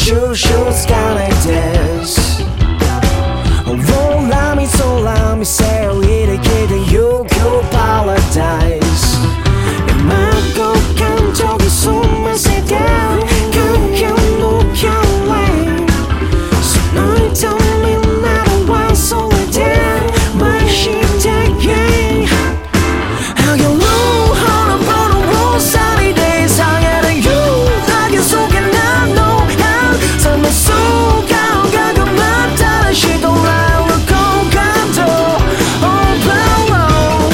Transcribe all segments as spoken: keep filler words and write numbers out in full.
収集つかないです空見空見せを入れきてYou go paradise今こ感情が済ませて感情の距離その痛みなどはそれで愛してけあげる花々を去りで下げる You だけそうかなのその素顔ががまたしとらう好感度 Overload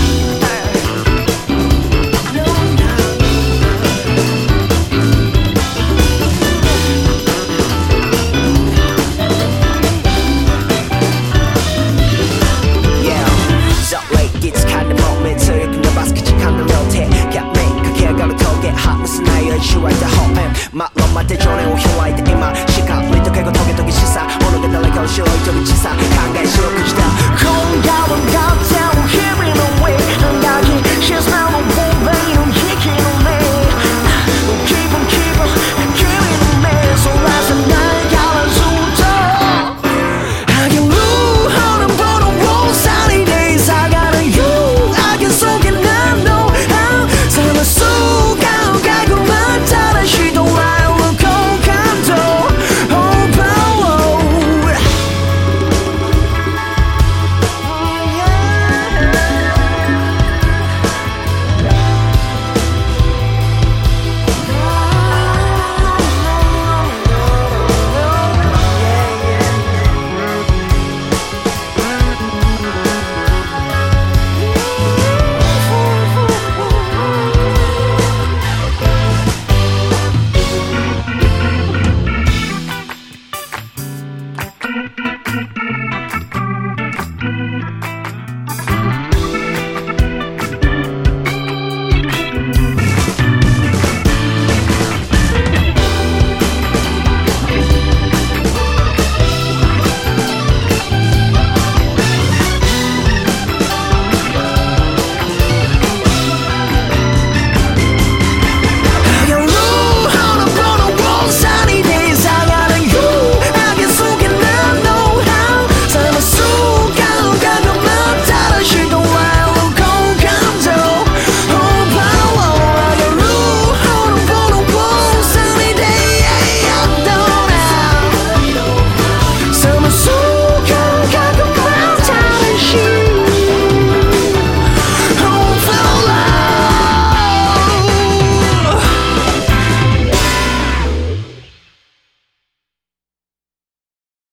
Yeah So late いつかでも目強く伸ばす口感の両手逆面駆け上がる峠離すないよいしわいた方面マロまで情念を開いて今